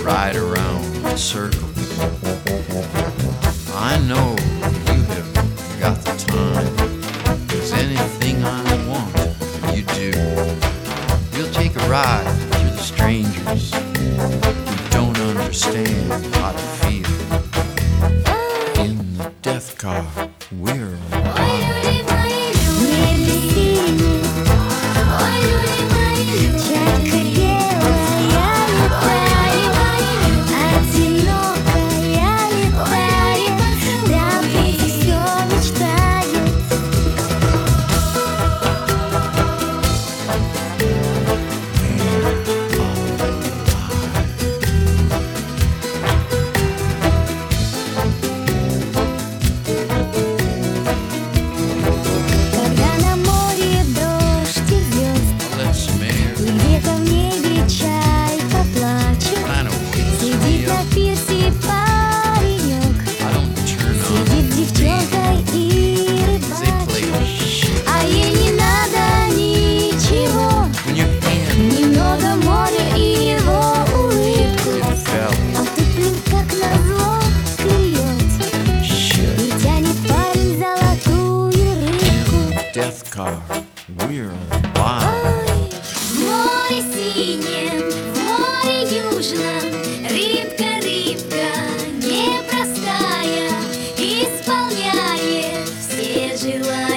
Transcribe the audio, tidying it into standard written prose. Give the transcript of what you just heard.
ride around in circles. I know you have got the time, 'cause anything I want, you do. You'll take a ride through the strangers who don't understand how to feel. In the death car, we're alive. Death car, we're alive. В море синем, в море южном, рыбка, рыбка непростая, исполняет все желания.